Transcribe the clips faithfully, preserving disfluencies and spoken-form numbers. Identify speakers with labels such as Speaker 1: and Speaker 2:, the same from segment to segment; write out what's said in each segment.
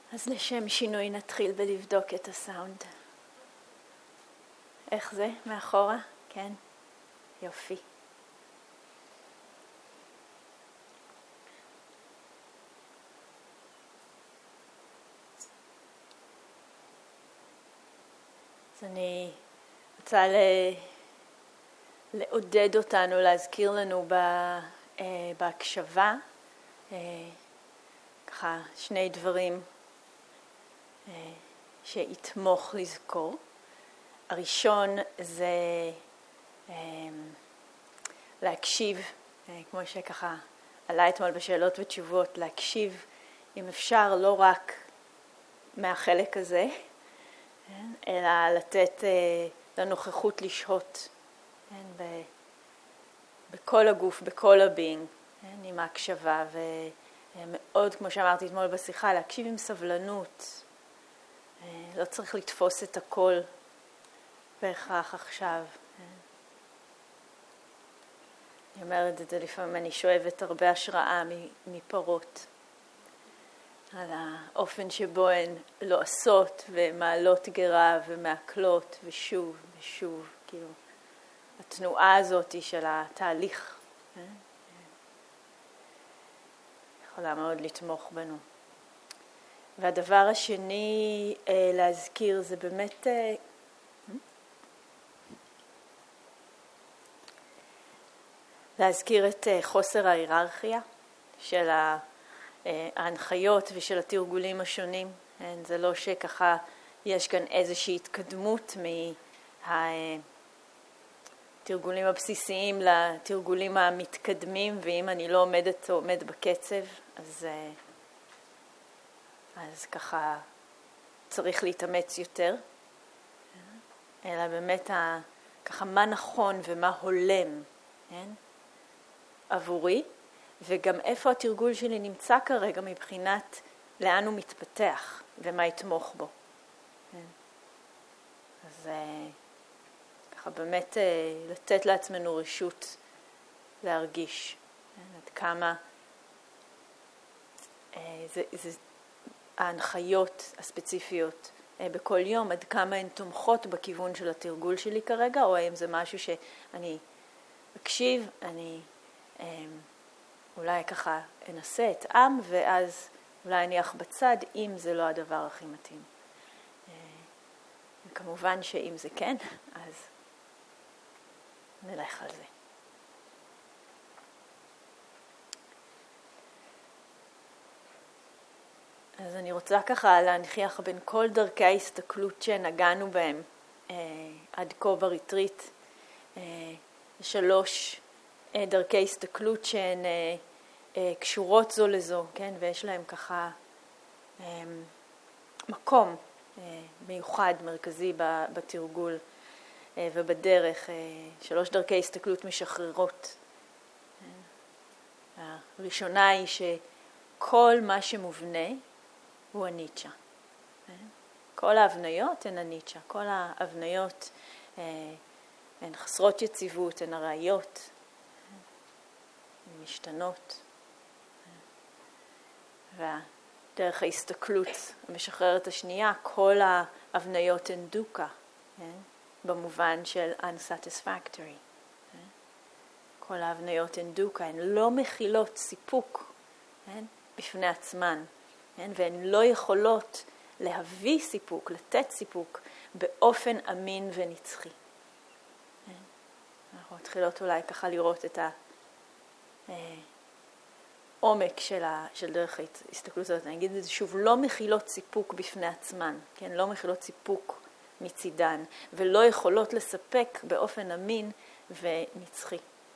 Speaker 1: אז לשם שינוי נתחיל בלבדוק את הסאונד. איך זה? מאחורה? כן? יופי. אז אני רוצה ל... לעודד אותנו, להזכיר לנו ב... בהקשבה, ככה שני דברים שיתמוך לזכור. הראשון זה להקשיב, כמו שככה עלה אתמול בשאלות ותשובות, להקשיב אם אפשר לא רק מהחלק הזה, אלא לתת לנוכחות לשהות בכל הגוף, בכל הביינג, עם ההקשבה, ומאוד, כמו שאמרתי אתמול בשיחה, להקשיב עם סבלנות. לא צריך לתפוס את הכל בהכרח עכשיו. אני אומרת את זה לפעמים, אני שואבת הרבה השראה מפרות, על האופן שבו הן לועשות ומעלות גרה ומעכלות ושוב ושוב, כאילו התנועה הזאת של התהליך יכולה מאוד לתמוך בנו. והדבר השני להזכיר זה באמת להזכיר את חוסר ההיררכיה של ההנחיות ושל התרגולים השונים. זה לא שככה יש כאן איזושהי התקדמות מהתרגולים הבסיסיים לתרגולים המתקדמים, ואם אני לא עומדת או עומד בקצב, אז, אז ככה צריך להתאמץ יותר. אלא באמת ככה מה נכון ומה הולם, כן? עבורי, וגם איפה התרגול שלי נמצא כרגע מבחינת לאן הוא מתפתח ומה יתמוך בו. אז ככה באמת לתת לעצמנו רשות להרגיש עד כמה זה, זה ההנחיות הספציפיות בכל יום, עד כמה הן תומכות בכיוון של התרגול שלי כרגע, או האם זה משהו שאני אקשיב, אני אולי ככה אנסה את עם, ואז אולי אניח בצד, אם זה לא הדבר הכי מתאים. וכמובן שאם זה כן, אז נלך על זה. אז אני רוצה ככה להנחיח בין כל דרכי ההסתכלות שנגענו בהם עד כה בריטריט, שלוש דרכי הסתכלות שהן קשורות זו לזו, כן? ויש להם ככה מקום מיוחד, מרכזי בתרגול ובדרך. שלוש דרכי הסתכלות משחררות. הראשונה היא שכל מה שמובנה הוא הניטשה. כל ההבניות הן הניטשה. כל ההבניות הן חסרות יציבות, הן הראיות, הן משתנות. והדרך ההסתכלות המשחררת השנייה, כל ההבניות הן דוקה, במובן של unsatisfactory. כל ההבניות הן דוקה, הן לא מכילות סיפוק בפני עצמן, והן לא יכולות להביא סיפוק, לתת סיפוק באופן אמין ונצחי. אנחנו מתחילות אולי ככה לראות את העומק של, ה, של דרך ההסתכלות הזאת. אני אגיד את זה שוב, לא מכילות סיפוק בפני עצמן, כן? לא מכילות סיפוק מצידן, ולא יכולות לספק באופן אמין ונצחי.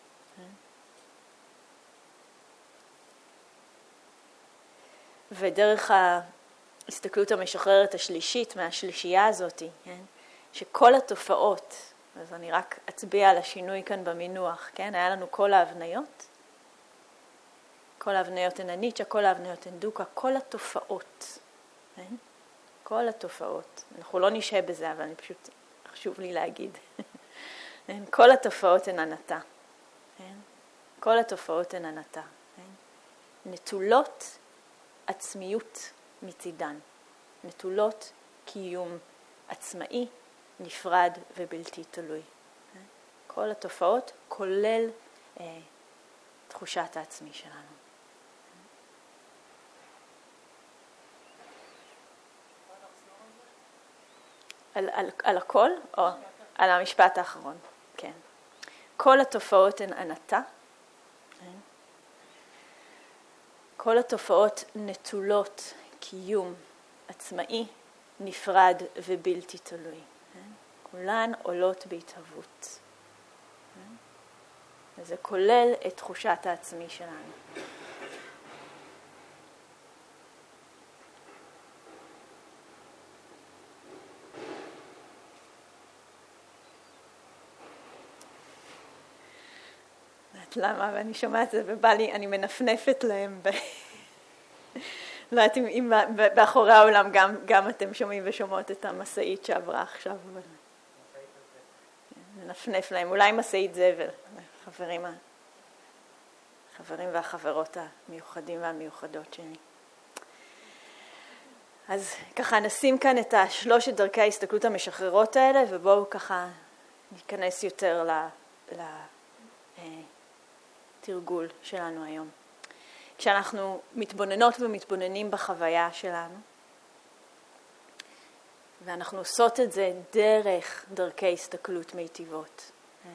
Speaker 1: ודרך ההסתכלות המשחררת השלישית מהשלישייה הזאת, כן? שכל התופעות, אז אני רק אצביע על השינוי כאן במינוח, כן? היה לנו כל ההבניות, כל ההבניות הן הניטשה, כל ההבניות הן דוקה, כל התופעות, כן? כל התופעות. אנחנו לא נשהה בזה, אבל אני פשוט, חשוב לי להגיד. כל התופעות הן אנתה. כן? כל התופעות הן אנתה. כן? נטולות עצמיות מצידן. נטולות קיום עצמאי, נפרד ובלתי תלוי. כל התופעות כולל אה, תחושת העצמי שלנו. על, על, על הכל או על המשפט האחרון? כן. כל התופעות הן ענתה. כל התופעות נטולות קיום עצמאי, נפרד ובלתי תלוי. כולן עולות בהתהוות. וזה כולל את תחושת העצמי שלנו. למה? ואני שומעת את זה ובא לי, אני מנפנפת להם ב... לא יודעת אם, אם באחורי העולם גם, גם אתם שומעים ושומעות את המסעית שעברה עכשיו. אבל... מנפנף להם, אולי מסעית זבל, חברים, חברים והחברות המיוחדים והמיוחדות שלי. אז ככה נשים כאן את השלושת דרכי ההסתכלות המשחררות האלה, ובואו ככה ניכנס יותר ל... ל... תרגול שלנו היום. כשאנחנו מתבוננות ומתבוננים בחוויה שלנו, ואנחנו עושות את זה דרך דרכי הסתכלות מיטיבות,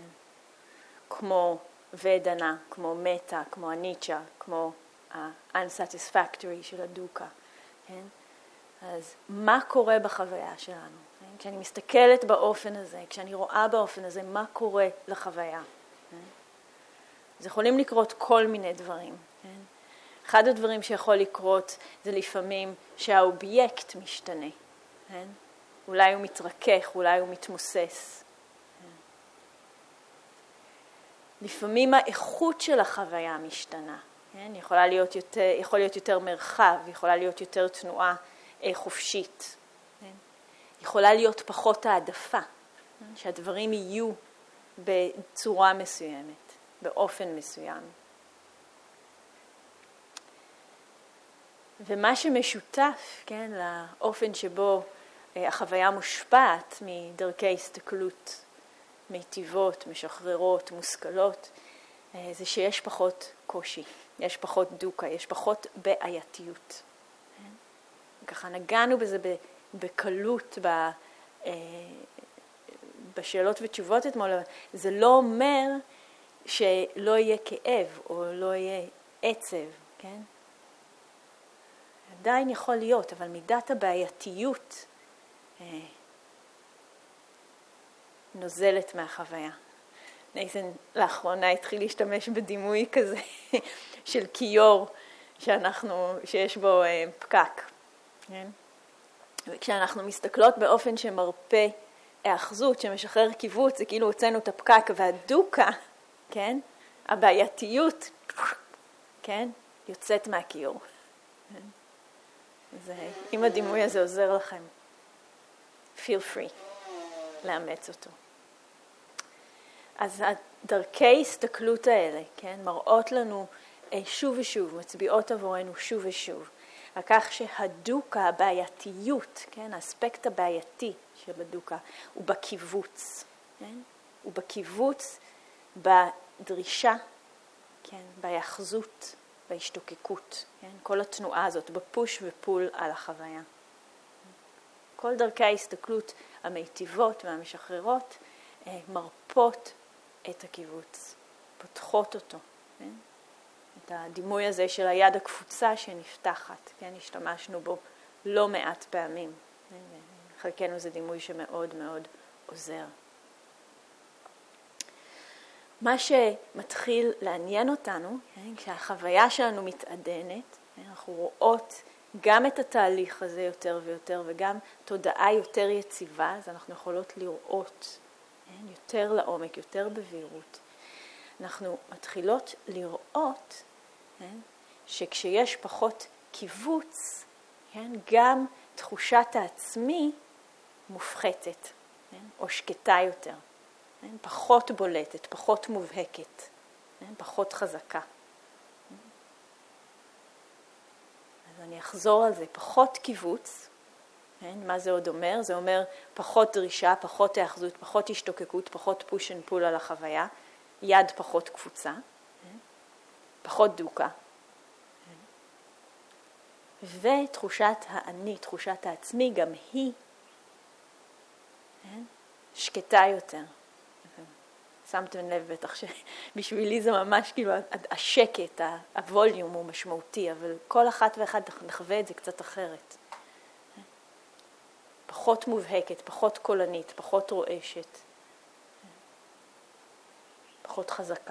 Speaker 1: כמו ודנה, כמו מטה, כמו הניטשה, כמו ה-unsatisfactory של הדוקה. אז מה קורה בחוויה שלנו? כשאני מסתכלת באופן הזה, כשאני רואה באופן הזה, מה קורה לחוויה? אז יכולים לקרות כל מיני דברים. כן? אחד הדברים שיכול לקרות זה לפעמים שהאובייקט משתנה. כן? אולי הוא מתרכך, אולי הוא מתמוסס. כן? לפעמים האיכות של החוויה משתנה. כן? יכולה להיות יותר, יכול להיות יותר מרחב, יכולה להיות יותר תנועה אה, חופשית. כן? יכולה להיות פחות העדפה, כן? שהדברים יהיו בצורה מסוימת. באופן מסוים. ומה שמשותף, כן, לאופן שבו אה, החוויה מושפעת מדרכי הסתכלות מיטיבות, משחררות, מושכלות, אה, זה שיש פחות קושי, יש פחות דוקה, יש פחות בעייתיות. כן? ככה נגענו בזה בקלות, ב, אה, בשאלות ותשובות אתמול, זה לא אומר שלא יהיה כאב או לא יהיה עצב, כן? עדיין יכול להיות, אבל מידת הבעייתיות אה, נוזלת מהחוויה. נייתן לאחרונה התחיל להשתמש בדימוי כזה של כיור שאנחנו, שיש בו אה, פקק, כן? וכשאנחנו מסתכלות באופן שמרפא האחזות, שמשחרר קיבוץ, זה כאילו הוצאנו את הפקק והדוקה, כן? הבעייתיות, כן? יוצאת מהכיור. כן? אז אם הדימוי הזה עוזר לכם, feel free לאמץ אותו. אז הדרכי הסתכלות האלה, כן? מראות לנו שוב ושוב, מצביעות עבורנו שוב ושוב, על כך שהדוקה, הבעייתיות, כן? האספקט הבעייתי של הדוקה, הוא בקיבוץ, כן? הוא בקיבוץ, בדרישה, כן, בהיאחזות, בהשתוקקות, כן, כל התנועה הזאת, בפוש ופול על החוויה. כל דרכי ההסתכלות המיטיבות והמשחררות מרפות את הקיבוץ, פותחות אותו, כן? את הדימוי הזה של היד הקפוצה שנפתחת, כן, השתמשנו בו לא מעט פעמים. חלקנו זה דימוי שמאוד מאוד עוזר. מה שמתחיל לעניין אותנו, כן, כשהחוויה שלנו מתעדנת, כן, אנחנו רואות גם את התהליך הזה יותר ויותר, וגם תודעה יותר יציבה, אז אנחנו יכולות לראות, כן, יותר לעומק, יותר בבהירות. אנחנו מתחילות לראות, כן, שכשיש פחות קיבוץ, כן, גם תחושת העצמי מופחתת, כן, או שקטה יותר. פחות בולטת, פחות מובהקת, פחות חזקה. אז אני אחזור על זה, פחות קיבוץ, כן? מה זה עוד אומר? זה אומר פחות דרישה, פחות היאחזות, פחות השתוקקות, פחות פוש אנד פול על החוויה, יד פחות קפוצה, כן? פחות דוקה. כן? ותחושת האני, תחושת העצמי, גם היא כן? שקטה יותר. שמתם לב בטח שבשבילי זה ממש כאילו השקט, הווליום הוא משמעותי, אבל כל אחת ואחד נחווה את זה קצת אחרת. פחות מובהקת, פחות קולנית, פחות רועשת, פחות חזקה.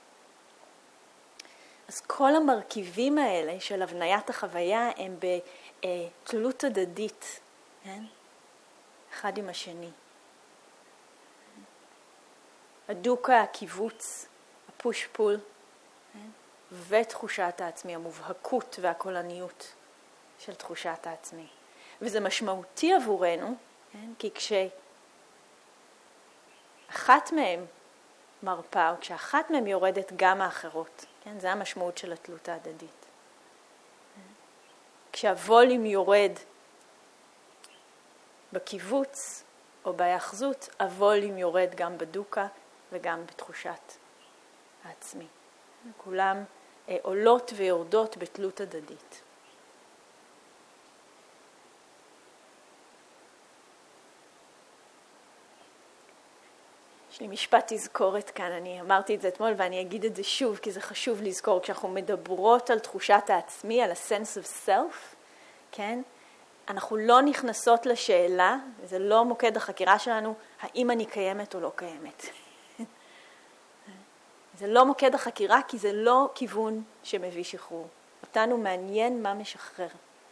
Speaker 1: אז כל המרכיבים האלה של הבניית החוויה הם בתלות הדדית, כן? אחד עם השני. הדוקה, הקיבוץ, הפוש פול, כן? ותחושת העצמי, המובהקות והקולניות של תחושת העצמי. וזה משמעותי עבורנו, כן? כי כשאחת מהם מרפא, או כשאחת מהם יורדת גם האחרות, כן? זה המשמעות של התלות ההדדית. כשהווליום יורד בקיבוץ או בהיאחזות, הווליום יורד גם בדוקה וגם בתחושת העצמי. כולם אה, עולות ויורדות בתלות הדדית. יש לי משפט תזכורת כאן, אני אמרתי את זה אתמול ואני אגיד את זה שוב, כי זה חשוב לזכור, כשאנחנו מדברות על תחושת העצמי, על ה-sense of self, כן? אנחנו לא נכנסות לשאלה, וזה לא מוקד החקירה שלנו, האם אני קיימת או לא קיימת. זה לא מוקד החקירה, כי זה לא כיוון שמביא שחרור. אותנו מעניין מה משחרר.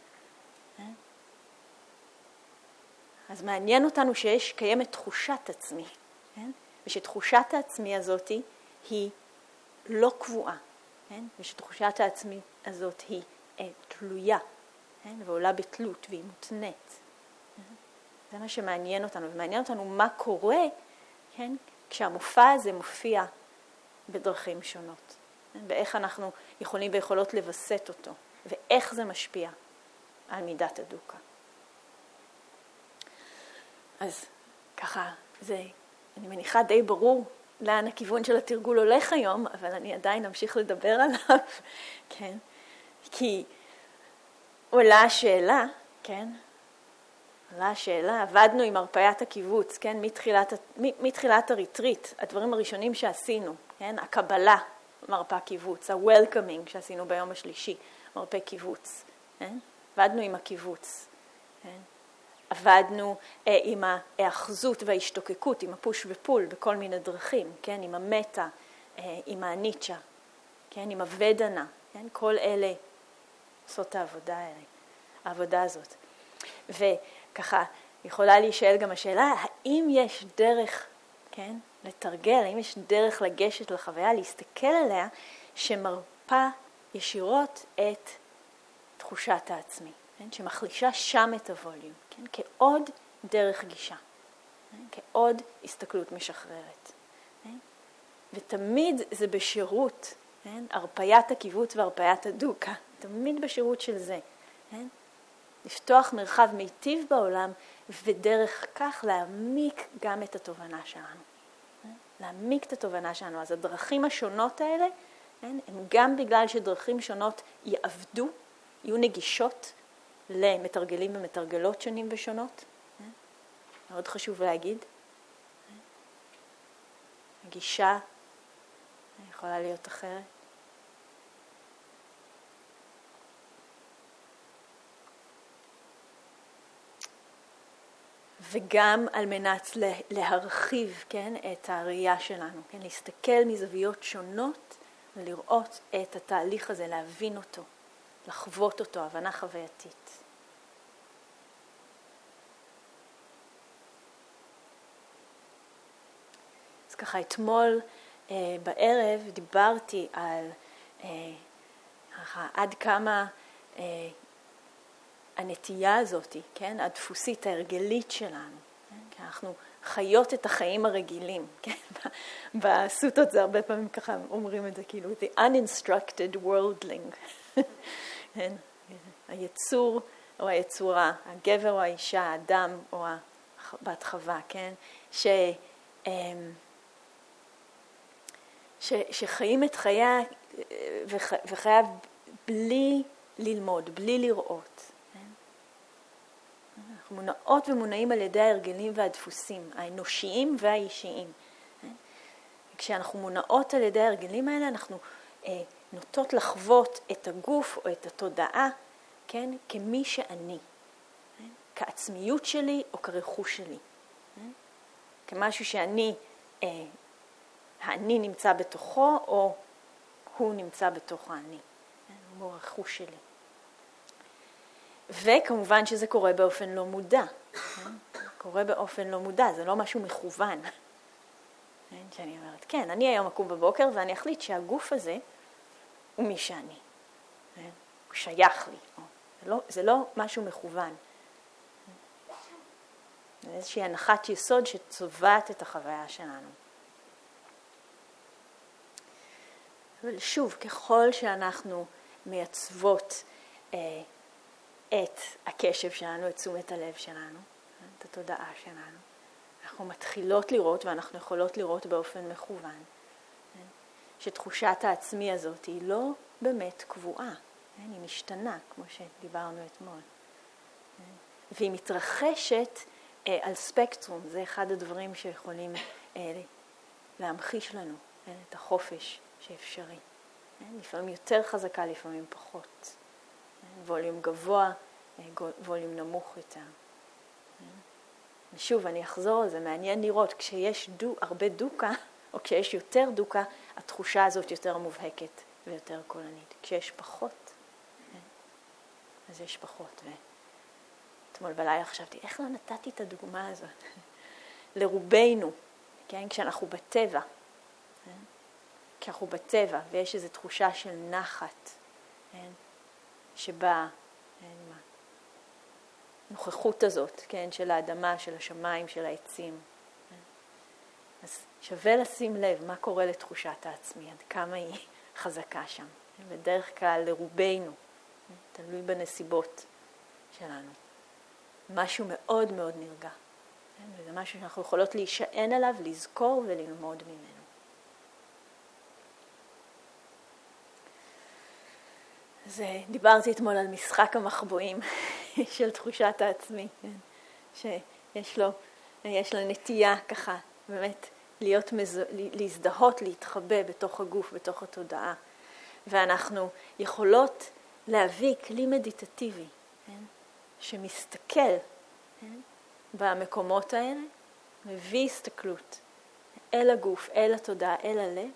Speaker 1: אז מעניין אותנו שיש קיימת תחושת עצמי, כן? ושתחושת העצמי הזאת היא לא קבועה, כן? ושתחושת העצמי הזאת היא אה, תלויה, כן? ועולה בתלות והיא מותנית. זה מה שמעניין אותנו, ומעניין אותנו מה קורה, כן? כשהמופע הזה מופיע בדרכים שונות, כן? ואיך אנחנו יכולים ויכולות לבסט אותו, ואיך זה משפיע על מידת הדוקה. אז ככה, זה, אני מניחה די ברור לאן הכיוון של התרגול הולך היום, אבל אני עדיין אמשיך לדבר עליו, כן? כי עולה השאלה, כן? עולה השאלה, עבדנו עם הרפאית הקיבוץ, כן? מתחילת, מתחילת הריטריט, הדברים הראשונים שעשינו, כן? הקבלה, מרפא קיבוץ, ה-welcoming שעשינו ביום השלישי, מרפא קיבוץ, כן? עבדנו עם הקיבוץ, כן? עבדנו אה, עם ההאחזות וההשתוקקות, עם הפוש ופול בכל מיני דרכים, כן? עם המטה, אה, עם הניטשה, כן? עם הוודנה, כן? כל אלה עושות העבודה האלה, העבודה הזאת. וככה יכולה להישאל גם השאלה, האם יש דרך, כן? לתרגל, האם יש דרך לגשת לחוויה, להסתכל עליה, שמרפא ישירות את תחושת העצמי. כן? שמחלישה שם את הווליום, כן? כעוד דרך גישה, כן? כעוד הסתכלות משחררת. כן? ותמיד זה בשירות, כן? הרפיית הקיבוץ והרפיית הדוקה, תמיד בשירות של זה. כן? לפתוח מרחב מיטיב בעולם, ודרך כך להעמיק גם את התובנה שלנו. כן? להעמיק את התובנה שלנו. אז הדרכים השונות האלה, כן? הם גם בגלל שדרכים שונות יעבדו, יהיו נגישות, למתרגלים ומתרגלות שונים ושונות. מאוד חשוב להגיד. הגישה יכולה להיות אחרת. וגם על מנת להרחיב, כן, את הראייה שלנו, כן, להסתכל מזוויות שונות ולראות את התהליך הזה, להבין אותו. לחוות אותו, הבנה חווייתית. אז ככה, אתמול אה, בערב דיברתי על אה, עד כמה אה, הנטייה הזאת, כן, הדפוסית, ההרגלית שלנו, כן? כי אנחנו חיות את החיים הרגילים, כן? בסוטות זה הרבה פעמים ככה אומרים את זה, כאילו, the uninstructed worldling. כן? היצור או היצורה, הגבר או האישה, האדם או בת חווה, כן? ש, ש, שחיים את חייה וחייו בלי ללמוד, בלי לראות. כן? אנחנו מונעות ומונעים על ידי ההרגלים והדפוסים, האנושיים והאישיים. כן? כשאנחנו מונעות על ידי ההרגלים האלה, אנחנו אה, נוטות לחוות את הגוף או את התודעה, כן? כמי שאני, כן? כעצמיות שלי או כרכוש שלי. כן? כמשהו שאני, אה, האני נמצא בתוכו או הוא נמצא בתוך האני. כן? הוא הרכוש שלי. וכמובן שזה קורה באופן לא מודע. כן? קורה באופן לא מודע, זה לא משהו מכוון. כן? שאני אומרת, כן, אני היום אקום בבוקר ואני אחליט שהגוף הזה הוא מי שאני. כן? הוא שייך לי. זה לא, זה לא משהו מכוון. זה איזושהי הנחת יסוד שצובעת את החוויה שלנו. אבל שוב, ככל שאנחנו מייצבות אה, את הקשב שלנו, את תשומת הלב שלנו, את התודעה שלנו, אנחנו מתחילות לראות, ואנחנו יכולות לראות באופן מכוון, שתחושת העצמי הזאת היא לא באמת קבועה, היא משתנה, כמו שדיברנו אתמול. והיא מתרחשת על ספקטרום, זה אחד הדברים שיכולים להמחיש לנו את החופש שאפשרי. לפעמים יותר חזקה, לפעמים פחות. ווליום גבוה, ווליום נמוך יותר. ושוב, אני אחזור על זה, מעניין לראות, כשיש דו, הרבה דוקה, או כשיש יותר דוקה, התחושה הזאת יותר מובהקת ויותר קולנית. כשיש פחות, אז יש פחות. ואתמול בלילה חשבתי, איך לא נתתי את הדוגמה הזאת? לרובנו, כן? כשאנחנו בטבע, כן? כשאנחנו בטבע, ויש איזו תחושה של נחת, כן? שבה, אין מה, נוכחות הזאת, כן? של האדמה, של השמיים, של העצים. כן? אז שווה לשים לב מה קורה לתחושת העצמי, עד כמה היא חזקה שם. בדרך כלל לרובנו, תלוי בנסיבות שלנו. משהו מאוד מאוד נרגע. וזה משהו שאנחנו יכולות להישען עליו, לזכור וללמוד ממנו. אז דיברתי אתמול על משחק המחבואים של תחושת העצמי, שיש לו, יש לו נטייה ככה, באמת להיות מזו, להזדהות, להתחבא בתוך הגוף, בתוך התודעה. ואנחנו יכולות להביא כלי מדיטטיבי, כן? שמסתכל, כן? במקומות האלה, מביא הסתכלות אל הגוף, אל התודעה, אל הלב,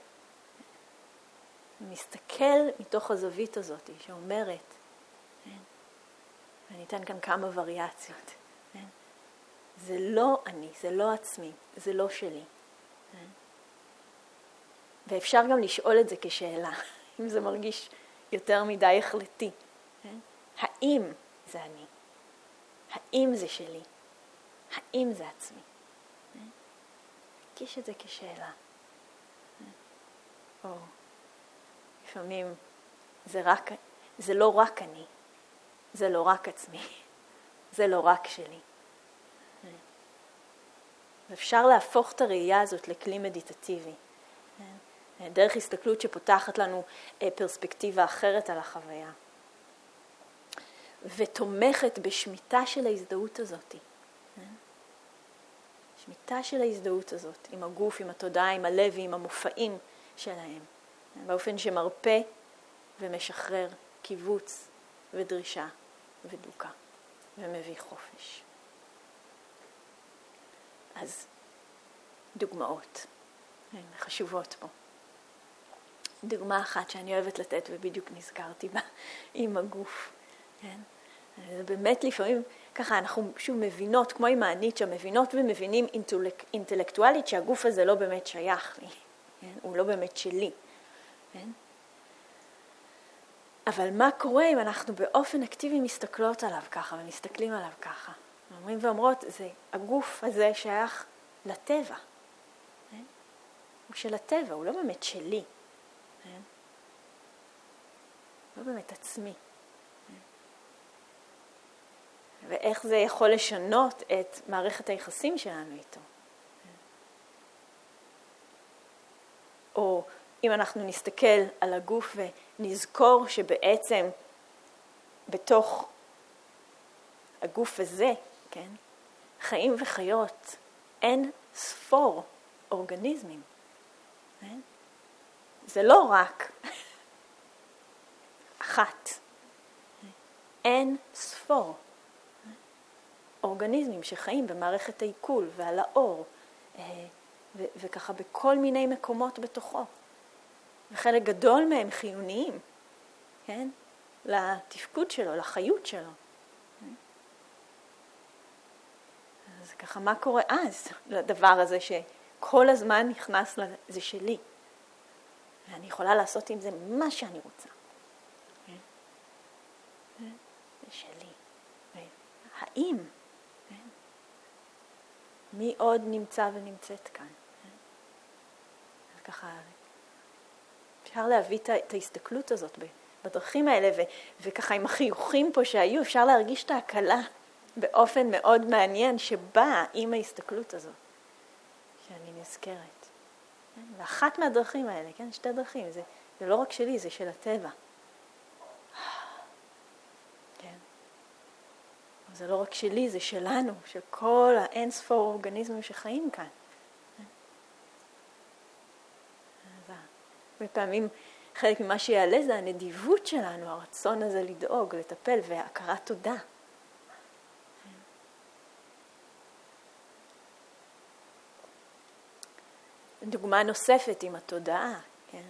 Speaker 1: ומסתכל מתוך הזווית הזאת שאומרת, כן? ואני אתן כאן כמה וריאציות, כן? זה לא אני, זה לא עצמי, זה לא שלי. כן? ואפשר גם לשאול את זה כשאלה, אם זה מרגיש יותר מדי החלטי. כן? האם זה אני? האם זה שלי? האם זה עצמי? תרגיש את זה כשאלה. או לפעמים זה, רק, זה לא רק אני, זה לא רק עצמי, זה לא רק שלי. ואפשר להפוך את הראייה הזאת לכלי מדיטטיבי. דרך הסתכלות שפותחת לנו פרספקטיבה אחרת על החוויה. ותומכת בשמיטה של ההזדהות הזאת. שמיטה של ההזדהות הזאת, עם הגוף, עם התודעה, עם הלב, עם המופעים שלהם. באופן שמרפא ומשחרר קיבוץ ודרישה ודוקה ומביא חופש. אז דוגמאות חשובות פה. דוגמה אחת שאני אוהבת לתת ובדיוק נזכרתי בה עם הגוף. כן? זה באמת לפעמים ככה אנחנו שוב מבינות, כמו עם הניטשה, מבינות ומבינים אינטלק, אינטלקטואלית שהגוף הזה לא באמת שייך לי. כן? הוא לא באמת שלי. כן? אבל מה קורה אם אנחנו באופן אקטיבי מסתכלות עליו ככה ומסתכלים עליו ככה? אומרים ואומרות, זה, הגוף הזה שייך לטבע. כן? הוא של הטבע, הוא לא באמת שלי. כן? לא באמת עצמי. כן? ואיך זה יכול לשנות את מערכת היחסים שלנו איתו. או אם אנחנו נסתכל על הגוף ונזכור שבעצם בתוך הגוף הזה, כן, חיים וחיות, אין ספור אורגניזמים. כן? זה לא רק אחת. אין ספור אורגניזמים שחיים במערכת העיכול ועל האור, ו- וככה בכל מיני מקומות בתוכו. וחלק גדול מהם חיוניים, כן? לתפקוד שלו, לחיות שלו. אז ככה, מה קורה אז לדבר הזה שכל הזמן נכנס לזה שלי? ואני יכולה לעשות עם זה מה שאני רוצה. זה שלי. האם? מי עוד נמצא ונמצאת כאן? אז ככה, אפשר להביא את ההסתכלות הזאת בדרכים האלה, ו- וככה עם החיוכים פה שהיו, אפשר להרגיש את ההקלה באופן מאוד מעניין שבאה עם ההסתכלות הזאת, שאני נזכרת. ואחת מהדרכים האלה, כן, שתי דרכים, זה, זה לא רק שלי, זה של הטבע. כן. זה לא רק שלי, זה שלנו, של כל האין ספור אורגניזמים שחיים כאן. בפעמים חלק ממה שיעלה זה הנדיבות שלנו, הרצון הזה לדאוג, לטפל והכרת תודה. דוגמה נוספת עם התודעה, כן?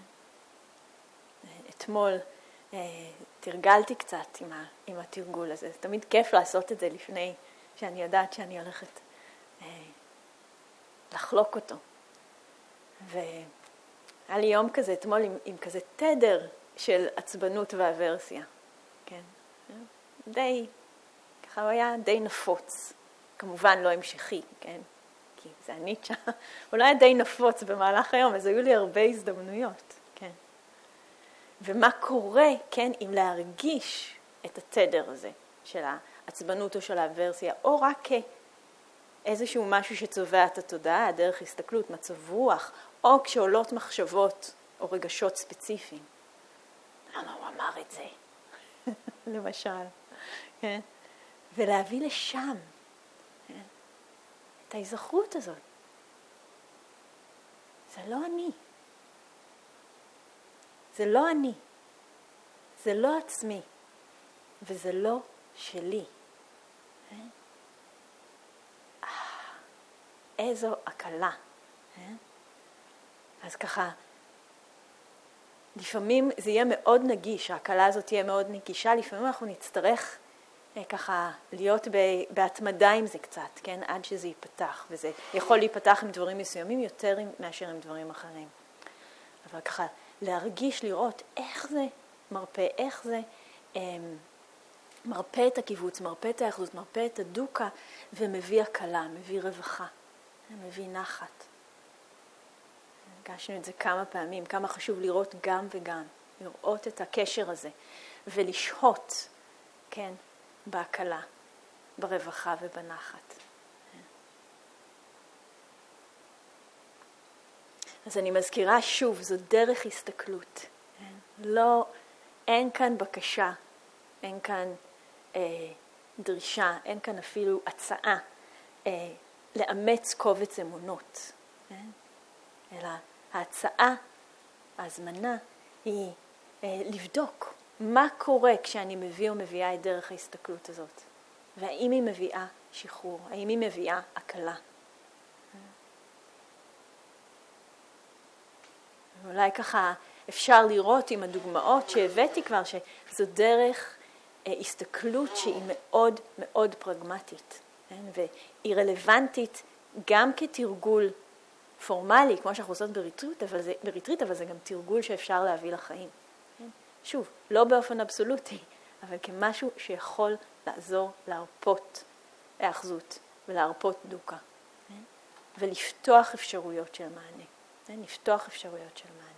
Speaker 1: אתמול אה, תרגלתי קצת עם, ה, עם התרגול הזה. זה תמיד כיף לעשות את זה לפני שאני יודעת שאני הולכת אה, לחלוק אותו. והיה לי יום כזה אתמול עם, עם כזה תדר של עצבנות ואברסיה. כן? די, ככה הוא היה די נפוץ. כמובן לא המשכי, כן? כי זה הניטשה, אולי היה די נפוץ במהלך היום, אז היו לי הרבה הזדמנויות, כן. ומה קורה, כן, אם להרגיש את התדר הזה של העצבנות או של האברסיה, או רק כאיזשהו משהו שצובע את התודעה, דרך הסתכלות, מצב רוח, או כשעולות מחשבות או רגשות ספציפיים. למה הוא אמר את זה? למשל, כן. ולהביא לשם, כן. את ההיזכרות הזאת. זה לא אני. זה לא אני. זה לא עצמי. וזה לא שלי. איזו הקלה. אז ככה, לפעמים זה יהיה מאוד נגיש, ההקלה הזאת תהיה מאוד נגישה, לפעמים אנחנו נצטרך ככה להיות בהתמדה עם זה קצת, כן? עד שזה ייפתח, וזה יכול להיפתח עם דברים מסוימים יותר מאשר עם דברים אחרים. אבל ככה, להרגיש, לראות איך זה מרפא, איך זה אמ, מרפא את הקיבוץ, מרפא את האחדות, מרפא את הדוקה, ומביא הקלה, מביא רווחה, מביא נחת. הרגשנו את זה כמה פעמים, כמה חשוב לראות גם וגם, לראות את הקשר הזה, ולשהות, כן? בהקלה, ברווחה ובנחת. אז אני מזכירה שוב, זו דרך הסתכלות. לא, אין כאן בקשה, אין כאן אה, דרישה, אין כאן אפילו הצעה אה, לאמץ קובץ אמונות. אלא ההצעה, ההזמנה, היא אה, לבדוק. מה קורה כשאני מביא או מביאה את דרך ההסתכלות הזאת? והאם היא מביאה שחרור? האם היא מביאה הקלה? ואולי ככה אפשר לראות עם הדוגמאות שהבאתי כבר, שזו דרך אה, הסתכלות שהיא מאוד מאוד פרגמטית. כן? והיא רלוונטית גם כתרגול פורמלי, כמו שאנחנו עושות בריטריט, אבל זה, בריטריט, אבל זה גם תרגול שאפשר להביא לחיים. שוב, לא באופן אבסולוטי, אבל כמשהו שיכול לעזור להרפות האחזות ולהרפות דוקה. ולפתוח אפשרויות של מענה. לפתוח אפשרויות של מענה.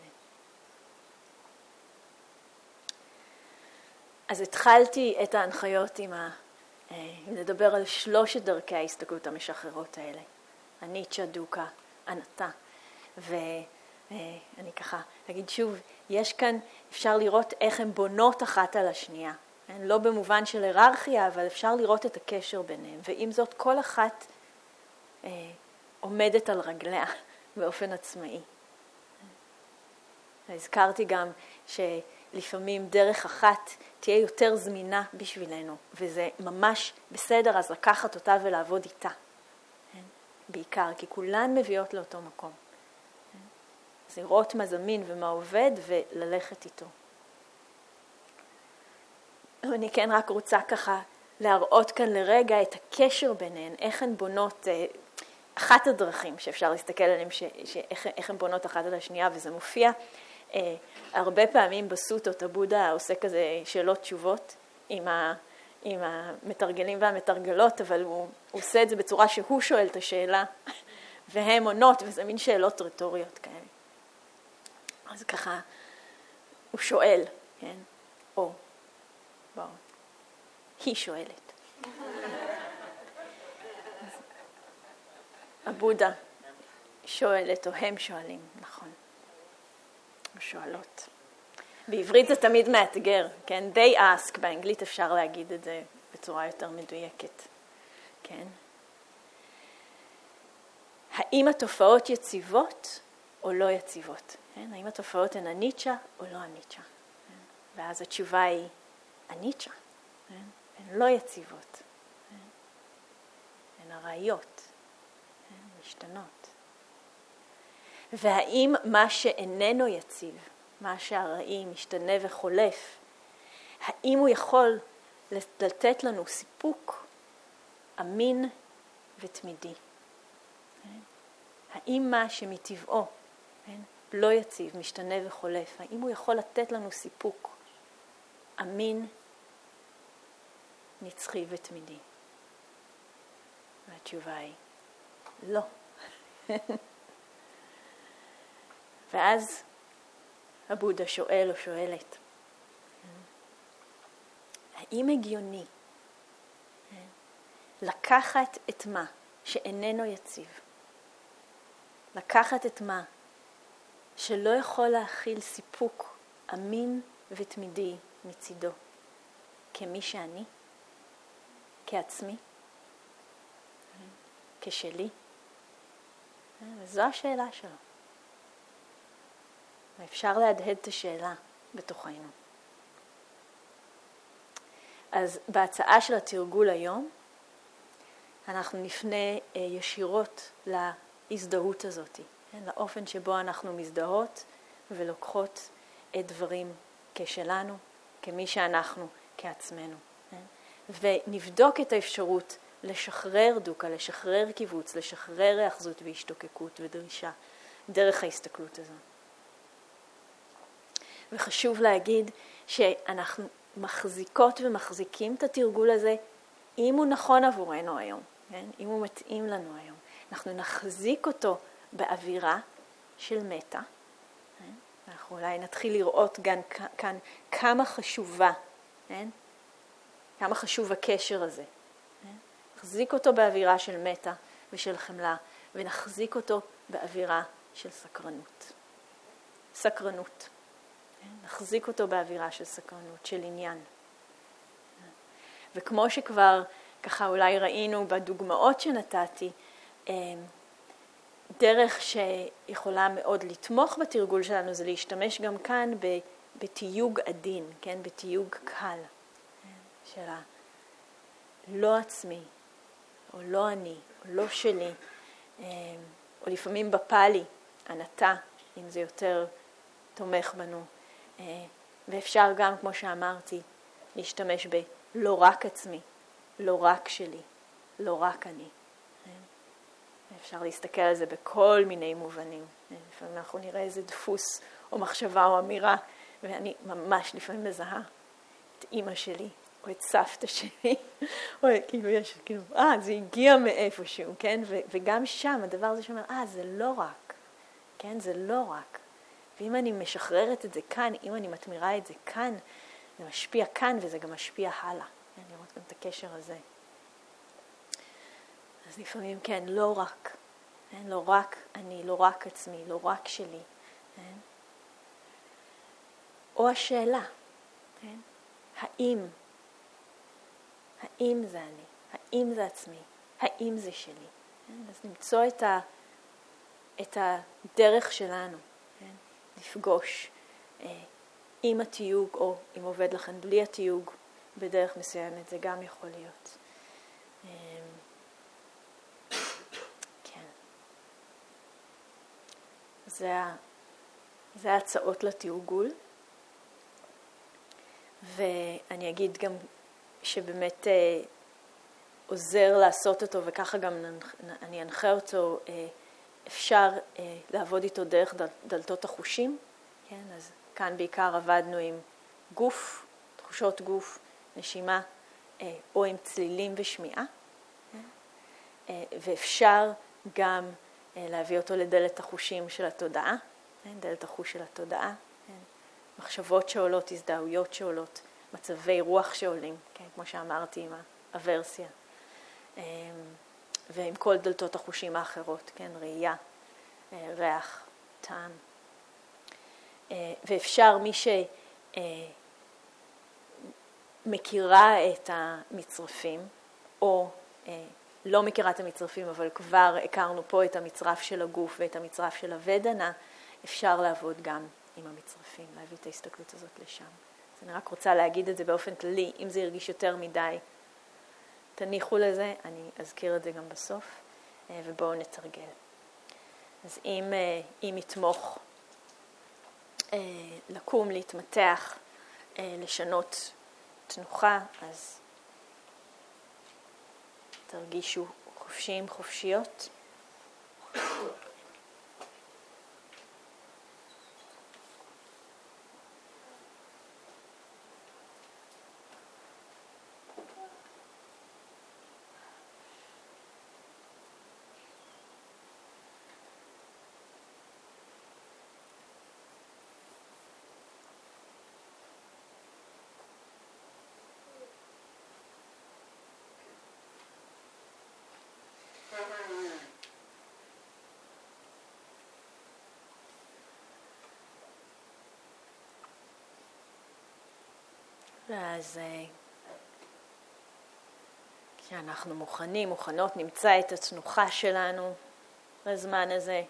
Speaker 1: אז התחלתי את ההנחיות עם נדבר על שלושת דרכי ההסתכלות המשחררות האלה. אניצ'ה, דוקה, אנתה. ואני ככה אגיד שוב, יש כאן, אפשר לראות איך הן בונות אחת על השנייה. לא במובן של היררכיה, אבל אפשר לראות את הקשר ביניהם. ועם זאת, כל אחת אה, עומדת על רגליה באופן עצמאי. הזכרתי גם שלפעמים דרך אחת תהיה יותר זמינה בשבילנו, וזה ממש בסדר, אז לקחת אותה ולעבוד איתה. בעיקר, כי כולן מביאות לאותו מקום. אז לראות מה זמין ומה עובד וללכת איתו. אני כן רק רוצה ככה להראות כאן לרגע את הקשר ביניהן, איך הן בונות, אחת הדרכים שאפשר להסתכל עליהן, ש, ש, איך, איך הן בונות אחת על השנייה, וזה מופיע אה, הרבה פעמים בסוטות, הבודה עושה כזה שאלות תשובות עם, ה, עם המתרגלים והמתרגלות, אבל הוא, הוא עושה את זה בצורה שהוא שואל את השאלה, והן עונות, וזה מין שאלות רטוריות כאלה. אז ככה הוא שואל, כן? או, בואו, היא שואלת. הבודה שואלת, או הם שואלים, נכון. שואלות. בעברית זה תמיד מאתגר, כן? They ask, באנגלית אפשר להגיד את זה בצורה יותר מדויקת, כן? האם התופעות יציבות או לא יציבות? כן? האם התופעות הן אניצ'ה או לא אניצ'ה? כן? ואז התשובה היא אניצ'ה, כן? הן לא יציבות, כן? הן הראיות, כן? משתנות. והאם מה שאיננו יציב, מה שהראי משתנה וחולף, האם הוא יכול לתת לנו סיפוק אמין ותמידי? האם מה שמטבעו לא יציב, משתנה וחולף, האם הוא יכול לתת לנו סיפוק אמין, נצחי ותמידי? והתשובה היא לא. ואז הבודה שואל או שואלת, האם הגיוני לקחת את מה שאיננו יציב, לקחת את מה שלא יכול להכיל סיפוק אמין ותמידי מצידו, כמי שאני, כעצמי, כשלי? וזו השאלה שלו. ואפשר להדהד את השאלה בתוכנו. אז בהצעה של התרגול היום, אנחנו נפנה ישירות להזדהות הזאת, לאופן שבו אנחנו מזדהות ולוקחות את דברים כשלנו, כמי שאנחנו, כעצמנו. ונבדוק את האפשרות לשחרר דוקה, לשחרר קיבוץ, לשחרר האחזות והשתוקקות ודרישה, דרך ההסתכלות הזאת. וחשוב להגיד שאנחנו מחזיקות ומחזיקים את התרגול הזה, אם הוא נכון עבורנו היום, כן? אם הוא מתאים לנו היום. אנחנו נחזיק אותו באווירה של מטה. כן? אנחנו אולי נתחיל לראות גם כאן כמה חשובה, כן? כמה חשוב הקשר הזה. כן? נחזיק אותו באווירה של מטה ושל חמלה, ונחזיק אותו באווירה של סקרנות. סקרנות. נחזיק אותו באווירה של סקרנות, של עניין. וכמו שכבר ככה אולי ראינו בדוגמאות שנתתי, דרך שיכולה מאוד לתמוך בתרגול שלנו זה להשתמש גם כאן בתיוג עדין, כן? בתיוג קל, של לא עצמי, או לא אני, או לא שלי, או לפעמים בפאלי, אנתה, אם זה יותר תומך בנו. ואפשר גם, כמו שאמרתי, להשתמש בלא רק עצמי, לא רק שלי, לא רק אני. אפשר להסתכל על זה בכל מיני מובנים. לפעמים אנחנו נראה איזה דפוס או מחשבה או אמירה, ואני ממש לפעמים מזהה את אמא שלי, או את סבתא שלי, או כאילו יש, כאילו, אה, זה הגיע מאיפשהו, כן? ו- וגם שם הדבר הזה שאומר, אה, זה לא רק, כן? זה לא רק. ואם אני משחררת את זה כאן, אם אני מתמירה את זה כאן, זה משפיע כאן וזה גם משפיע הלאה. כן? לראות גם את הקשר הזה אז לפעמים כן, לא רק, כן? לא רק אני, לא רק עצמי, לא רק שלי. כן? או השאלה, כן? האם, האם זה אני, האם זה עצמי, האם זה שלי. כן? אז למצוא את, ה, את הדרך שלנו, כן? לפגוש אה, עם התיוג, או אם עובד לכם בלי התיוג, בדרך מסוימת, זה גם יכול להיות. כן. זה, זה ההצעות לתרגול. ואני אגיד גם שבאמת אה, עוזר לעשות אותו, וככה גם אני אנחה אותו, אה, אפשר אה, לעבוד איתו דרך דל, דלתות החושים. כן? אז כאן בעיקר עבדנו עם גוף, תחושות גוף, נשימה, אה, או עם צלילים ושמיעה. כן? אה, ואפשר גם אה, להביא אותו לדלת החושים של התודעה, כן? דלת החוש של התודעה. כן? מחשבות שעולות, הזדהויות שעולות, מצבי רוח שעולים, כן? כמו שאמרתי עם האברסיה. ועם כל דלתות החושים האחרות, כן? ראייה, ריח, טעם. ואפשר מי שמכירה את המצרפים, או לא מכירה את המצרפים, אבל כבר הכרנו פה את המצרף של הגוף ואת המצרף של הוודנה, אפשר לעבוד גם עם המצרפים, להביא את ההסתכלות הזאת לשם. אז אני רק רוצה להגיד את זה באופן כללי, אם זה ירגיש יותר מדי, תניחו לזה, אני אזכיר את זה גם בסוף, ובואו נתרגל. אז אם, אם יתמוך לקום, להתמתח, לשנות תנוחה, אז תרגישו חופשיים, חופשיות. ואז כשאנחנו מוכנים, מוכנות, נמצא את התנוחה שלנו בזמן הזה.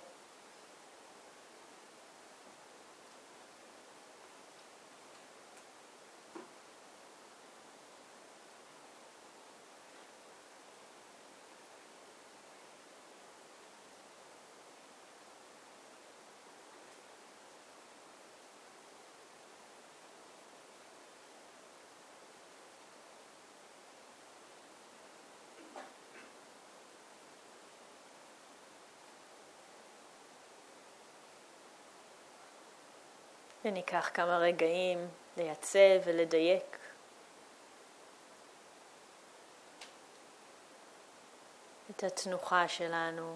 Speaker 1: וניקח כמה רגעים לייצב ולדייק. את התנוחה שלנו.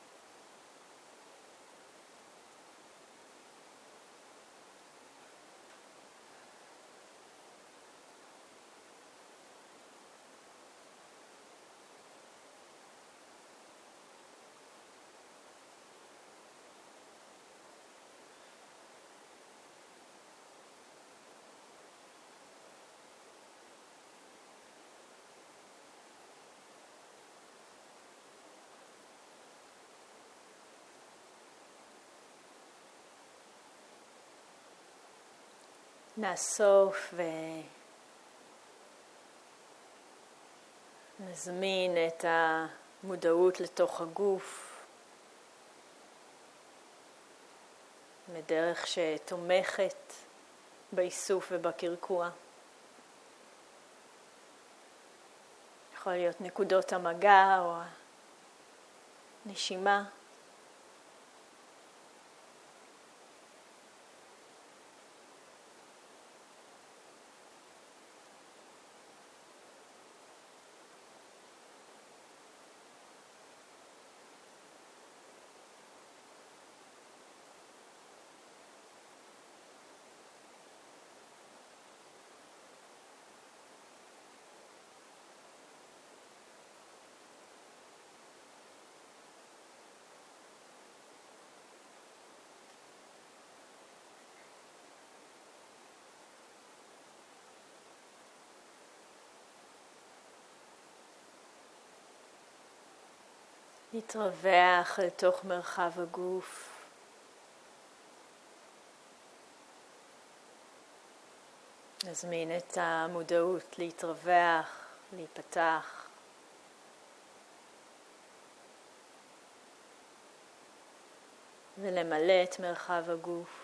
Speaker 1: נאסוף ונזמין את המודעות לתוך הגוף בדרך שתומכת באיסוף ובקרקוע. יכול להיות נקודות המגע או הנשימה. להתרווח אל תוך מרחב הגוף. נזמין את המודעות להתרווח, להיפתח. ולמלא את מרחב הגוף.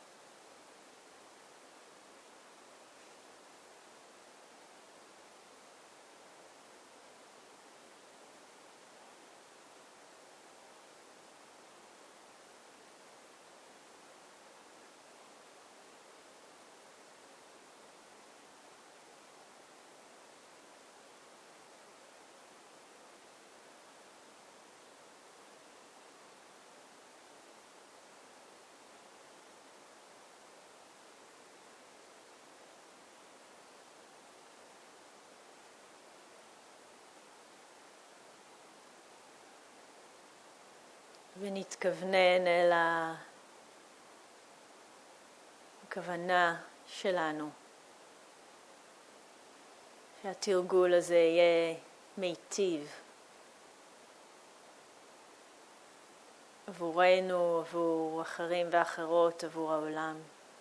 Speaker 1: ונתכוונן אל הכוונה שלנו, שהתרגול הזה יהיה מיטיב עבורנו, עבור אחרים ואחרות, עבור העולם.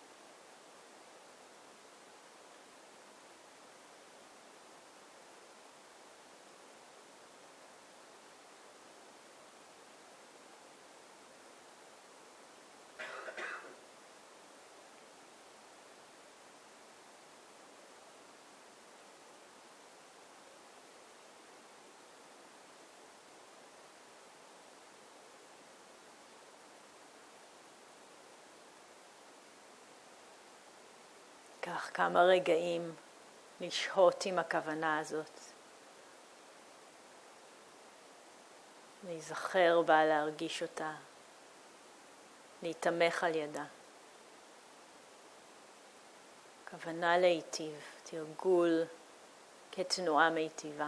Speaker 1: כך כמה רגעים לשהות עם הכוונה הזאת. להיזכר בה, להרגיש אותה, להתמך על ידה. כוונה להיטיב, תרגול כתנועה מיטיבה.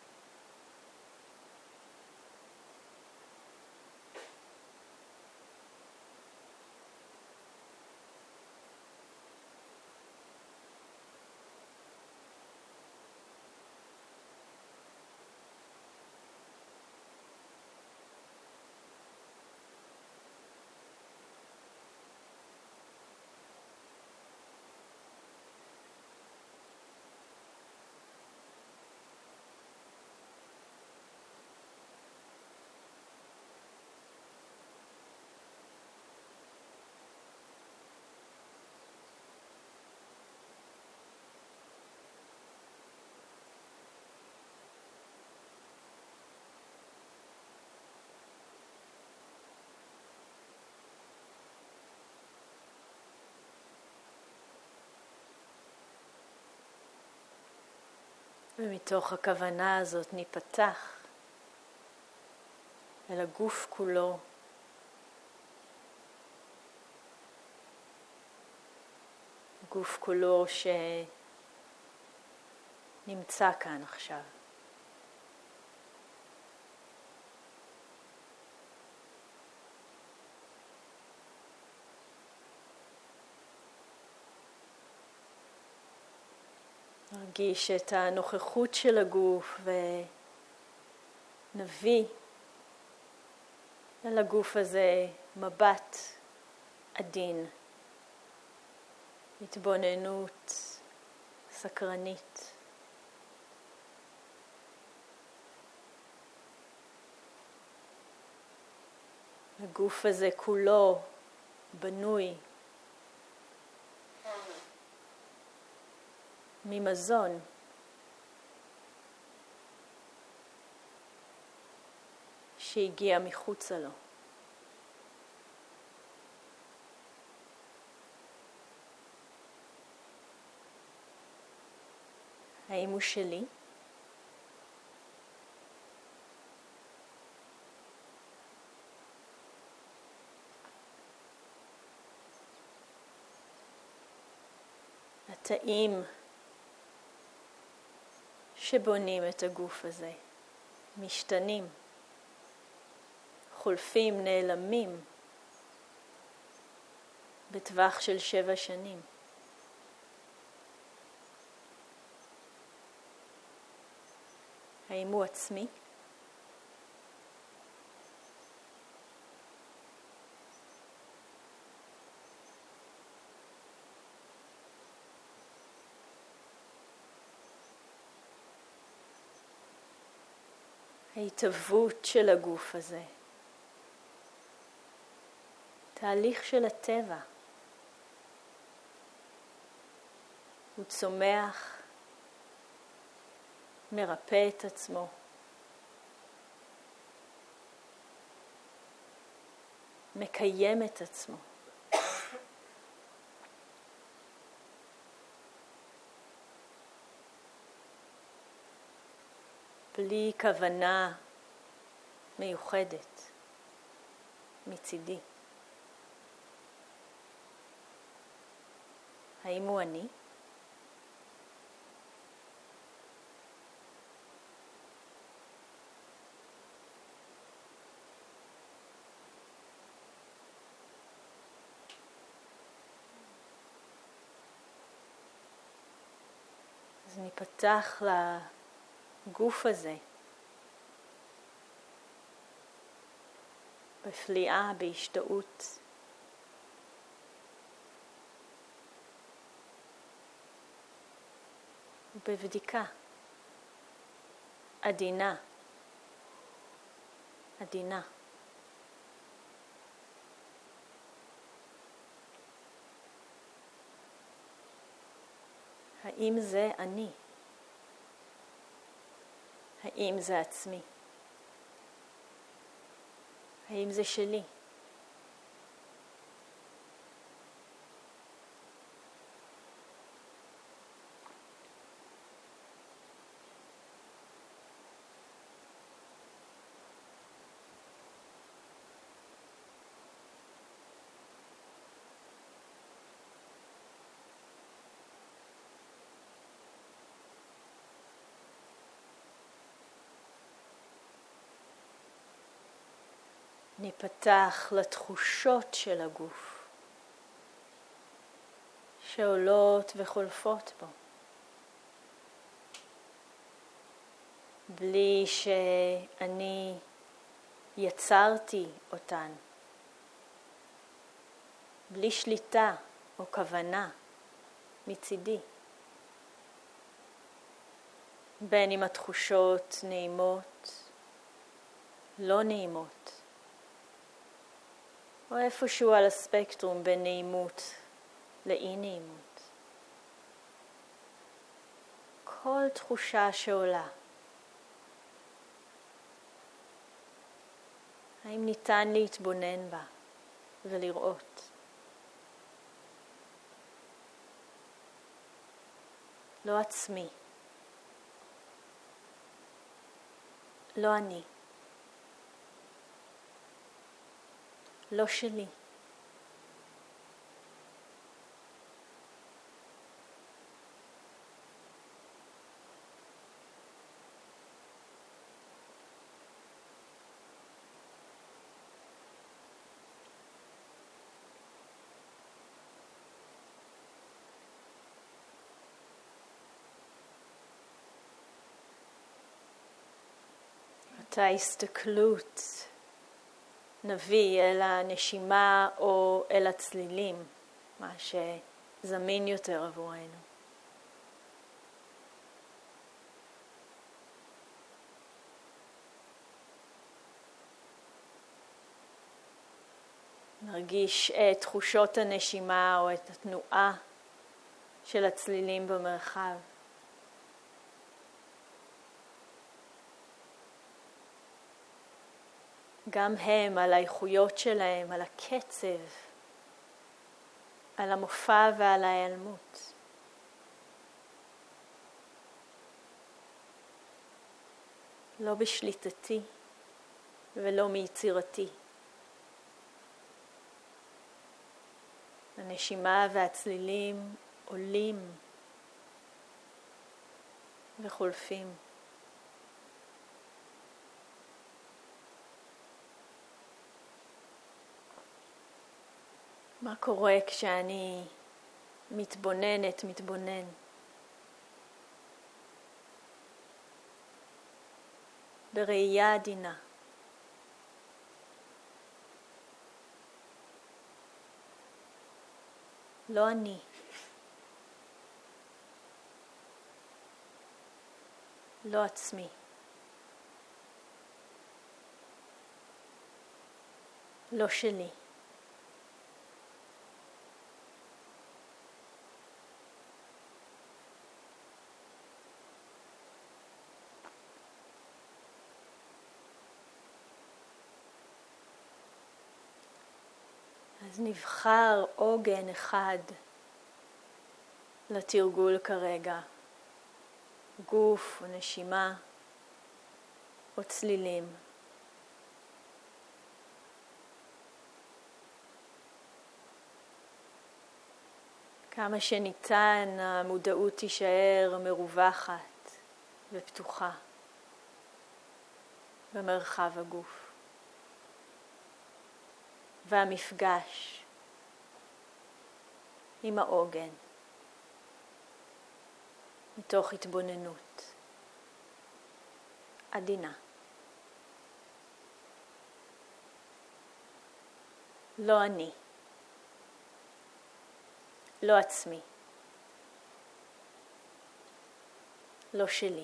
Speaker 1: ומתוך הכוונה הזאת ניפתח אל הגוף כולו. הגוף כולו שנמצא כאן עכשיו. נרגיש את הנוכחות של הגוף ונביא אל הגוף הזה מבט עדין, התבוננות סקרנית. הגוף הזה כולו בנוי ממזון. שהגיע מחוצה לו. האם הוא שלי? התאים שבונים את הגוף הזה משתנים, חולפים, נעלמים בטווח של שבע שנים. האם הוא עצמי? ההתהוות של הגוף הזה. תהליך של הטבע. הוא צומח, מרפא את עצמו. מקיים את עצמו. בלי כוונה מיוחדת מצידי. האם הוא אני? אז ניפתח לגוף הזה בפליאה, בהשתאות. ובבדיקה עדינה, עדינה. האם זה אני? האם זה עצמי? האם זה שלי? ניפתח לתחושות של הגוף שעולות וחולפות בו, בלי שאני יצרתי אותן, בלי שליטה או כוונה מצידי. בין אם התחושות נעימות, לא נעימות, או איפשהו על הספקטרום בין נעימות לאי נעימות. כל תחושה שעולה, האם ניתן להתבונן בה ולראות? לא עצמי, לא אני, לא שלי. אותה הסתכלות נביא אל הנשימה או אל הצלילים, מה שזמין יותר עבורנו. נרגיש את תחושות הנשימה או את התנועה של הצלילים במרחב. גם הם, על האיכויות שלהם, על הקצב, על המופע ועל ההיעלמות. לא בשליטתי ולא מיצירתי. הנשימה והצלילים עולים וחולפים. מה קורה כשאני מתבוננת, מתבונן? בראייה עדינה. לא אני. לא עצמי. לא שלי. אז נבחר עוגן אחד לתרגול כרגע, גוף או נשימה או צלילים. כמה שניתן המודעות תישאר מרווחת ופתוחה במרחב הגוף. והמפגש עם העוגן מתוך התבוננות עדינה. לא אני, לא עצמי, לא שלי.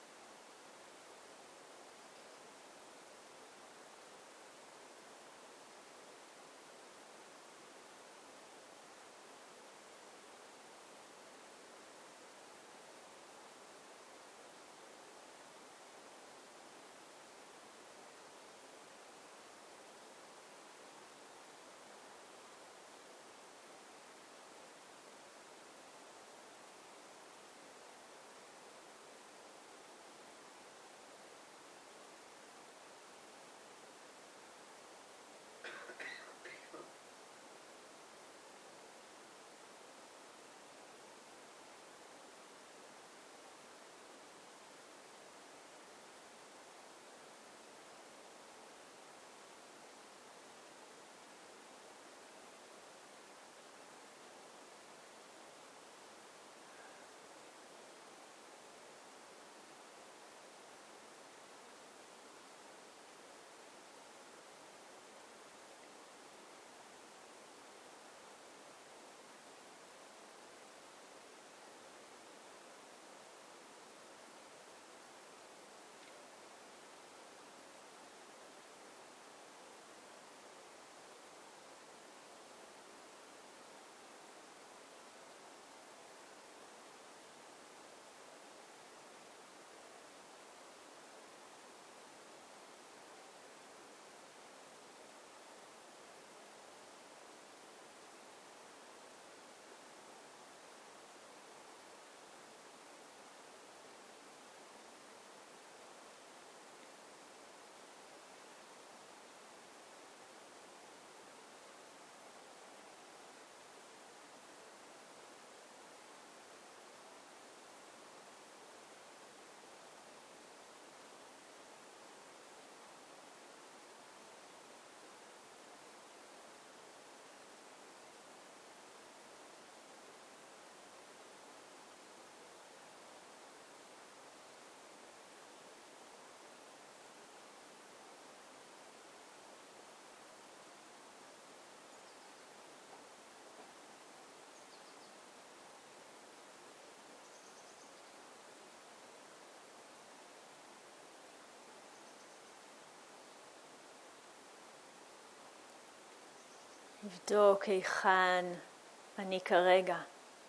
Speaker 1: לבדוק היכן אני כרגע.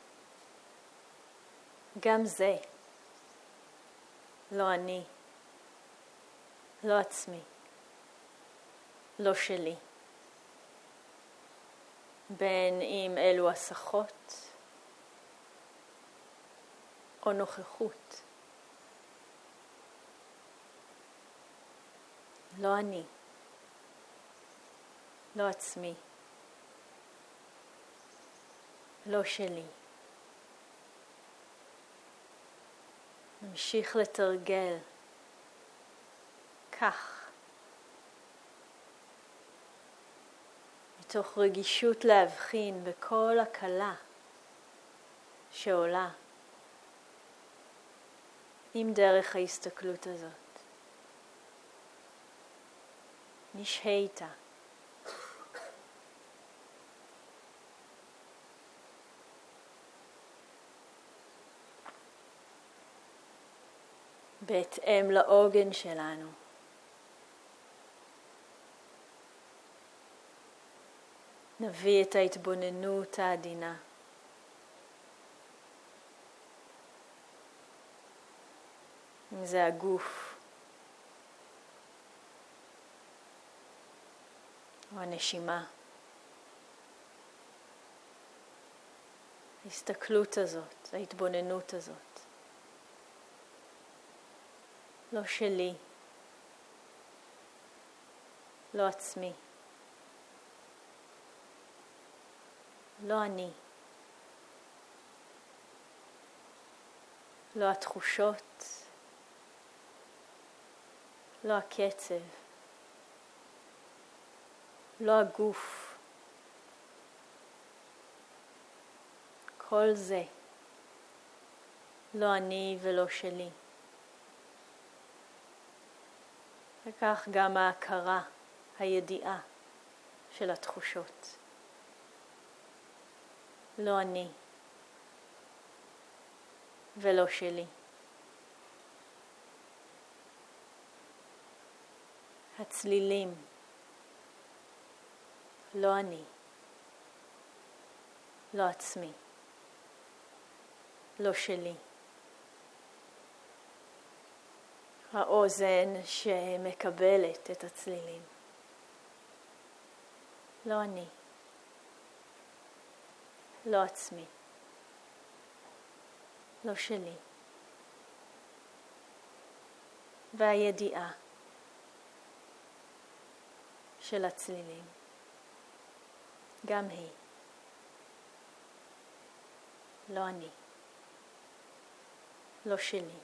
Speaker 1: גם זה לא אני, לא עצמי, לא שלי. בין אם אלו הסחות או נוכחות. לא אני, לא עצמי, לא שלי. נמשיך לתרגל כך, מתוך רגישות להבחין בכל הקלה שעולה עם דרך ההסתכלות הזאת. נשהית. בהתאם לעוגן שלנו. נביא את ההתבוננות העדינה. אם זה הגוף, או הנשימה. ההסתכלות הזאת, ההתבוננות הזאת. לא שלי, לא עצמי, לא אני, לא התחושות, לא הקצב, לא הגוף. כל זה לא אני ולא שלי. וכך גם ההכרה, הידיעה של התחושות. לא אני ולא שלי. הצלילים, לא אני, לא עצמי, לא שלי. האוזן שמקבלת את הצלילים, לא אני, לא עצמי, לא שלי. והידיעה של הצלילים, גם היא, לא אני, לא שלי.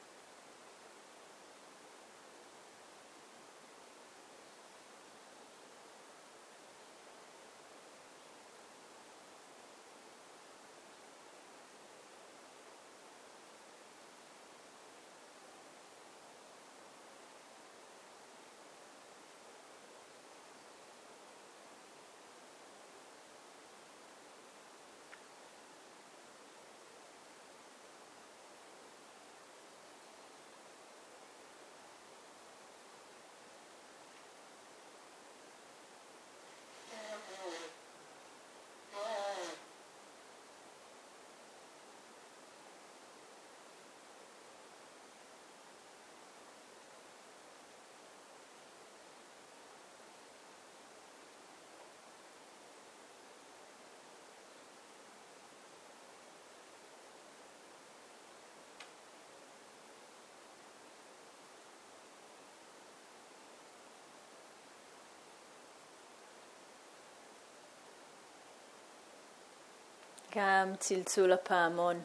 Speaker 1: גם צלצול הפעמון,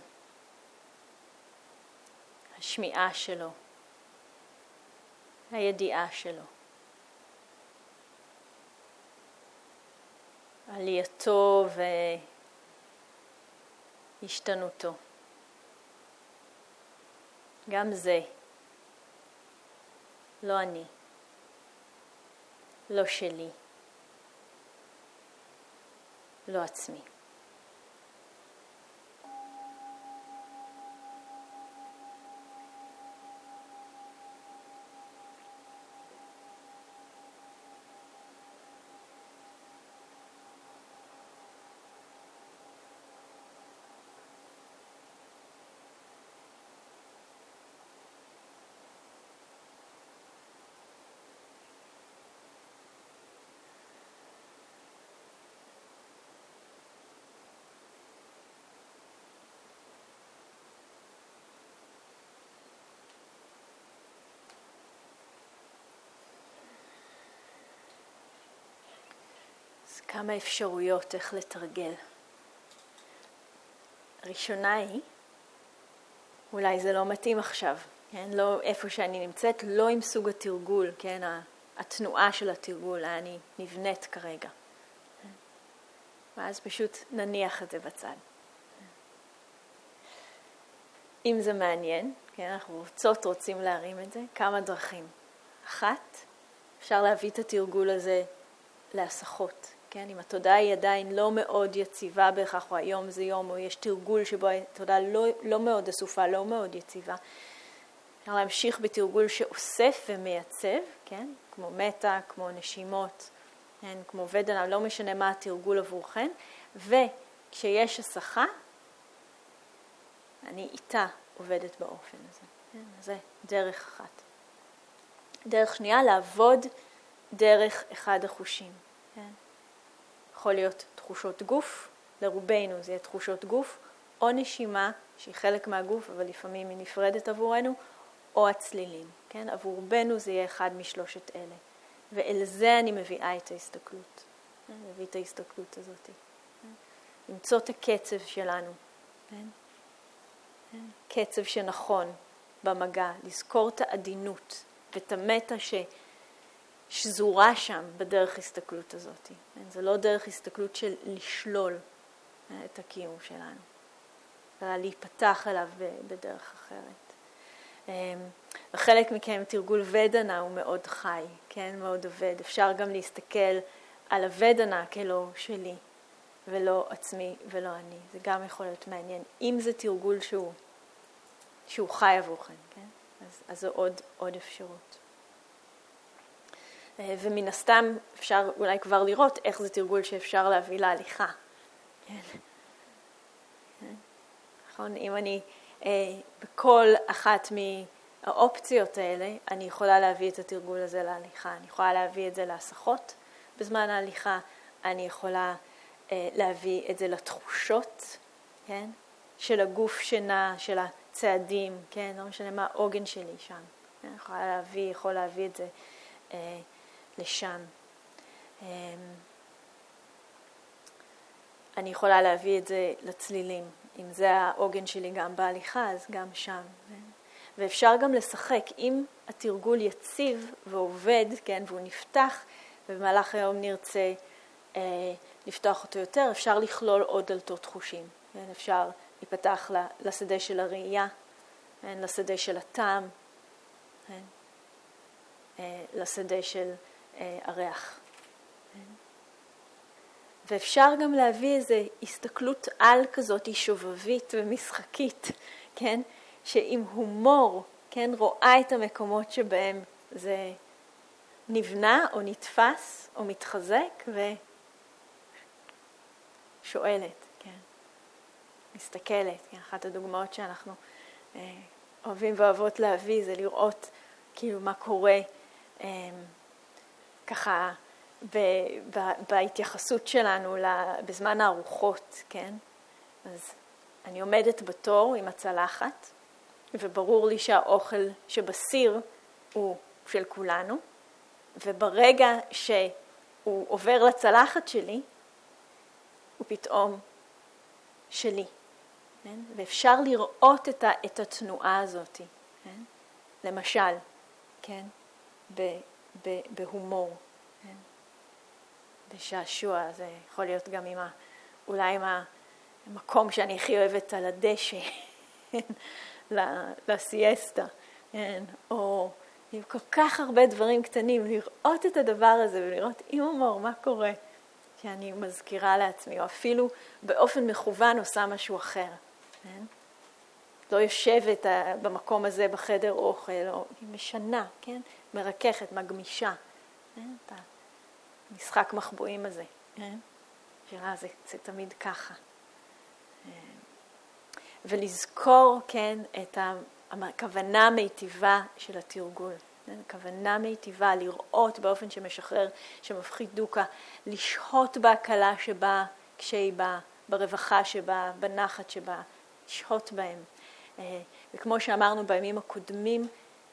Speaker 1: השמיעה שלו, הידיעה שלו, עלייתו והשתנותו. גם זה, לא אני, לא שלי, לא עצמי. כמה אפשרויות איך לתרגל. הראשונה היא, אולי זה לא מתאים עכשיו, כן? לא איפה שאני נמצאת, לא עם סוג התרגול, כן? התנועה של התרגול, אני נבנית כרגע. ואז פשוט נניח את זה בצד. אם זה מעניין, כן? אנחנו רוצות, רוצים להרים את זה, כמה דרכים. אחת, אפשר להביא את התרגול הזה להסחות. כן, אם התודעה היא עדיין לא מאוד יציבה בהכרח, או היום זה יום, או יש תרגול שבו התודעה לא, לא מאוד אסופה, לא מאוד יציבה, אפשר להמשיך בתרגול שאוסף ומייצב, כן, כמו מטה, כמו נשימות, כן, כמו ודנה, לא משנה מה התרגול עבורכן, וכשיש הסחה, אני איתה עובדת באופן הזה. כן, זה דרך אחת. דרך שנייה, לעבוד דרך אחד החושים. כן? יכול להיות תחושות גוף, לרובנו זה יהיה תחושות גוף, או נשימה, שהיא חלק מהגוף, אבל לפעמים היא נפרדת עבורנו, או הצלילים. כן? עבור רובנו זה יהיה אחד משלושת אלה. ואל זה אני מביאה את ההסתכלות. כן? מביא את ההסתכלות הזאת. כן? למצוא את הקצב שלנו. כן? כן? קצב שנכון במגע, לזכור את העדינות ואת המטה ש... שזורה שם בדרך הסתכלות הזאת. כן? זה לא דרך הסתכלות של לשלול את הקיום שלנו, אלא להיפתח אליו בדרך אחרת. וחלק מכם תרגול ודנה הוא מאוד חי, כן? מאוד עובד. אפשר גם להסתכל על הוודנה כלא שלי, ולא עצמי ולא אני. זה גם יכול להיות מעניין. אם זה תרגול שהוא, שהוא חי עבורכם, כן? אז, אז זו עוד, עוד אפשרות. ומן הסתם אפשר אולי כבר לראות איך זה תרגול שאפשר להביא להליכה. כן. כן. נכון? אם אני, אה, בכל אחת מהאופציות האלה, אני יכולה להביא את התרגול הזה להליכה. אני יכולה להביא את זה להסחות בזמן ההליכה. אני יכולה אה, להביא את זה לתחושות, כן? של הגוף שנע, של הצעדים, כן? לא משנה מה העוגן שלי שם. אני יכולה להביא, יכול להביא את זה אה, לשם. אני יכולה להביא את זה לצלילים. אם זה העוגן שלי גם בהליכה, אז גם שם. ואפשר גם לשחק. אם התרגול יציב ועובד, כן, והוא נפתח, ובמהלך היום נרצה אה, לפתוח אותו יותר, אפשר לכלול עוד דלתות חושים. כן? אפשר להיפתח לשדה של הראייה, כן? לשדה של הטעם, כן? אה, לשדה של הריח. ואפשר גם להביא איזו הסתכלות על כזאת שובבית ומשחקית, כן? שעם הומור, כן, רואה את המקומות שבהם זה נבנה או נתפס או מתחזק ושואלת, כן? מסתכלת, כן? אחת הדוגמאות שאנחנו אה, אוהבים ואוהבות להביא זה לראות כאילו מה קורה אה, ככה ב, ב, בהתייחסות שלנו בזמן הארוחות, כן? אז אני עומדת בתור עם הצלחת, וברור לי שהאוכל שבסיר הוא של כולנו, וברגע שהוא עובר לצלחת שלי, הוא פתאום שלי. כן? ואפשר לראות את, ה, את התנועה הזאת, כן? למשל, כן? ב, ב, בהומור, כן? בשעשוע, זה יכול להיות גם עם ה, אולי עם המקום שאני הכי אוהבת על הדשא, לסיאסטה, כן? או עם כל כך הרבה דברים קטנים, לראות את הדבר הזה ולראות עם הומור מה קורה, שאני מזכירה לעצמי, או אפילו באופן מכוון עושה משהו אחר. כן? לא יושבת במקום הזה בחדר אוכל, או היא משנה, כן? מרככת, מגמישה. כן? את המשחק מחבואים הזה. כן? שאלה, זה, זה תמיד ככה. ולזכור, כן, את הכוונה המיטיבה של התרגול. כוונה מיטיבה, לראות באופן שמשחרר, שמפחית דוקה, לשהות בהקלה שבה, כשהיא באה, ברווחה שבה, בנחת שבה, לשהות בהם. וכמו שאמרנו בימים הקודמים,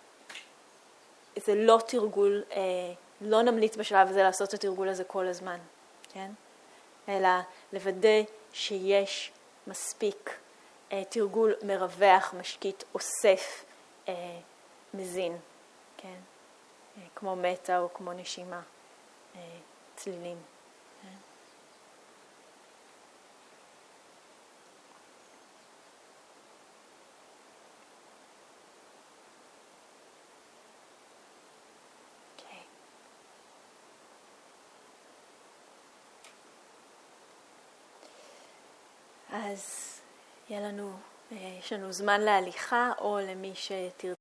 Speaker 1: זה לא תרגול, לא נמליץ בשלב הזה לעשות את התרגול הזה כל הזמן, כן? אלא לוודא שיש מספיק תרגול מרווח, משקיט, אוסף, מזין, כן? כמו מטה או כמו נשימה, צלילים. אז יהיה לנו, יש לנו זמן להליכה, או למי שתרצה